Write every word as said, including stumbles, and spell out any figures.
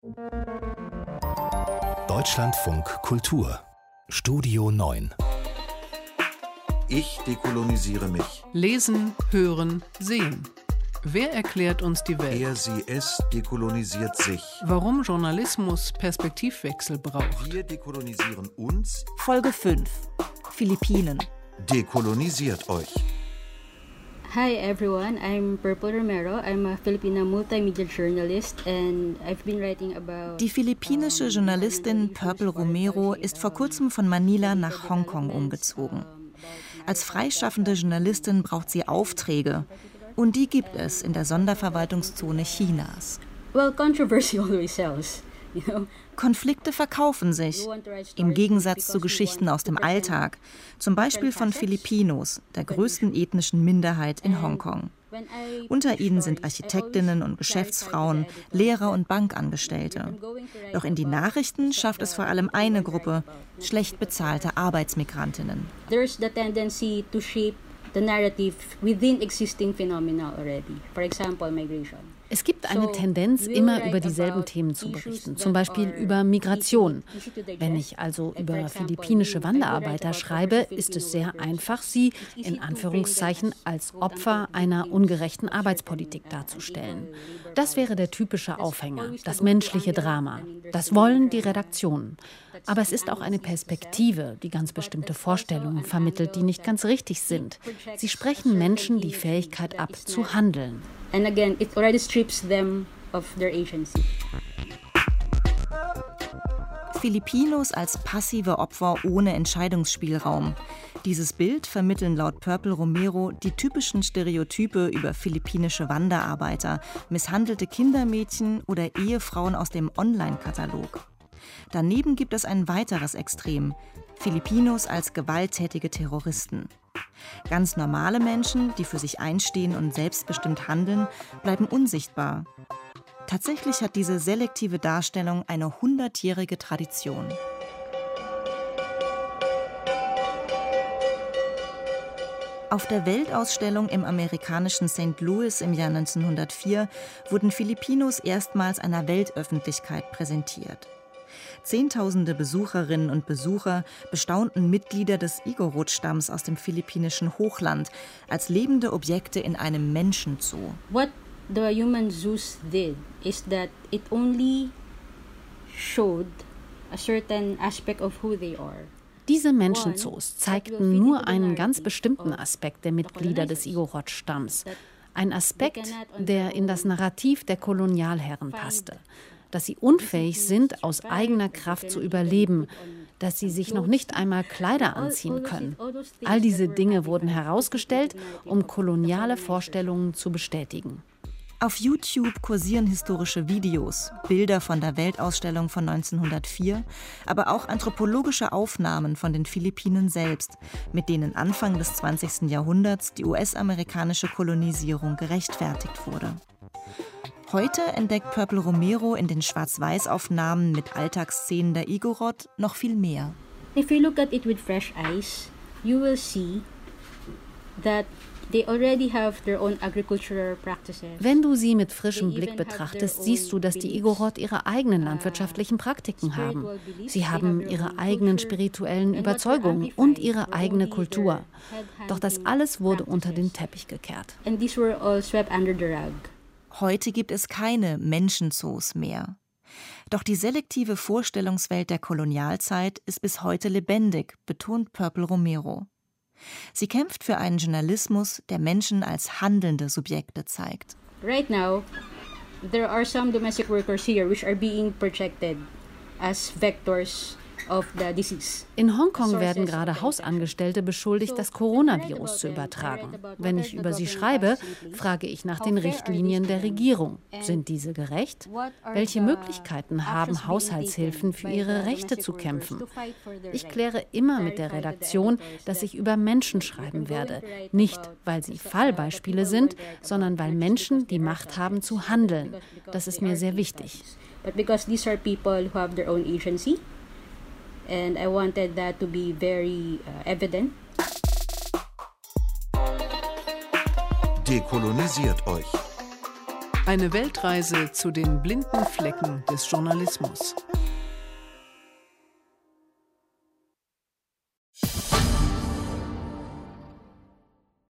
Deutschlandfunk Kultur Studio neun. Ich dekolonisiere mich. Lesen, hören, sehen. Wer erklärt uns die Welt? Er, sie, es dekolonisiert sich. Warum Journalismus Perspektivwechsel braucht? Wir dekolonisieren uns. Folge fünf. Philippinen. Dekolonisiert euch. Hi everyone, I'm Purple Romero. I'm a Filipina multimedia journalist and I've been writing about... Die philippinische Journalistin Purple Romero ist vor kurzem von Manila nach Hongkong umgezogen. Als freischaffende Journalistin braucht sie Aufträge. Und die gibt es in der Sonderverwaltungszone Chinas. Well, controversy always sells. You know? Konflikte verkaufen sich, im Gegensatz zu Geschichten aus dem Alltag, zum Beispiel von Filipinos, der größten ethnischen Minderheit in Hongkong. Unter ihnen sind Architektinnen und Geschäftsfrauen, Lehrer und Bankangestellte. Doch in die Nachrichten schafft es vor allem eine Gruppe, schlecht bezahlte Arbeitsmigrantinnen. There's the tendency to shape the narrative within existing phenomena already. For example, migration. Es gibt eine Tendenz, immer über dieselben Themen zu berichten, zum Beispiel über Migration. Wenn ich also über philippinische Wanderarbeiter schreibe, ist es sehr einfach, sie in Anführungszeichen als Opfer einer ungerechten Arbeitspolitik darzustellen. Das wäre der typische Aufhänger, das menschliche Drama. Das wollen die Redaktionen. Aber es ist auch eine Perspektive, die ganz bestimmte Vorstellungen vermittelt, die nicht ganz richtig sind. Sie sprechen Menschen die Fähigkeit ab, zu handeln. And again, it already strips them of their agency. Filipinos als passive Opfer ohne Entscheidungsspielraum. Dieses Bild vermitteln laut Purple Romero die typischen Stereotype über philippinische Wanderarbeiter, misshandelte Kindermädchen oder Ehefrauen aus dem Online-Katalog. Daneben gibt es ein weiteres Extrem: Filipinos als gewalttätige Terroristen. Ganz normale Menschen, die für sich einstehen und selbstbestimmt handeln, bleiben unsichtbar. Tatsächlich hat diese selektive Darstellung eine hundertjährige Tradition. Auf der Weltausstellung im amerikanischen Saint Louis im Jahr neunzehnhundertvier wurden Filipinos erstmals einer Weltöffentlichkeit präsentiert. Zehntausende Besucherinnen und Besucher bestaunten Mitglieder des Igorot-Stamms aus dem philippinischen Hochland als lebende Objekte in einem Menschenzoo. What the human zoos did is that it only showed a certain aspect of who they are. Diese Menschenzoos zeigten nur einen ganz bestimmten Aspekt der Mitglieder des Igorot-Stamms. Ein Aspekt, der in das Narrativ der Kolonialherren passte. Dass sie unfähig sind, aus eigener Kraft zu überleben, dass sie sich noch nicht einmal Kleider anziehen können. All diese Dinge wurden herausgestellt, um koloniale Vorstellungen zu bestätigen. Auf YouTube kursieren historische Videos, Bilder von der Weltausstellung von neunzehnhundertvier, aber auch anthropologische Aufnahmen von den Philippinen selbst, mit denen Anfang des zwanzigsten Jahrhunderts die U S-amerikanische Kolonisierung gerechtfertigt wurde. Heute entdeckt Purple Romero in den Schwarz-Weiß-Aufnahmen mit Alltagsszenen der Igorot noch viel mehr. If you look at it with fresh eyes, you will see that they already have their own agricultural practices. Wenn du sie mit frischem Blick betrachtest, siehst du, dass die Igorot ihre eigenen landwirtschaftlichen Praktiken haben. Sie haben ihre eigenen spirituellen Überzeugungen und ihre eigene Kultur. Doch das alles wurde unter den Teppich gekehrt. And these were all swept under the rug. Heute gibt es keine Menschenzoos mehr. Doch die selektive Vorstellungswelt der Kolonialzeit ist bis heute lebendig, betont Purple Romero. Sie kämpft für einen Journalismus, der Menschen als handelnde Subjekte zeigt. Right now, there are some domestic workers here which are being projected as vectors of the disease. In Hongkong werden gerade Hausangestellte beschuldigt, das Coronavirus zu übertragen. Wenn ich über sie schreibe, frage ich nach den Richtlinien der Regierung. Sind diese gerecht? Welche Möglichkeiten haben Haushaltshilfen für ihre Rechte zu kämpfen? Ich kläre immer mit der Redaktion, dass ich über Menschen schreiben werde. Nicht, weil sie Fallbeispiele sind, sondern weil Menschen die Macht haben zu handeln. Das ist mir sehr wichtig. But because these are people who have their own agency. And I wanted that to be very uh, evident. Dekolonisiert euch. Eine Weltreise zu den blinden Flecken des Journalismus.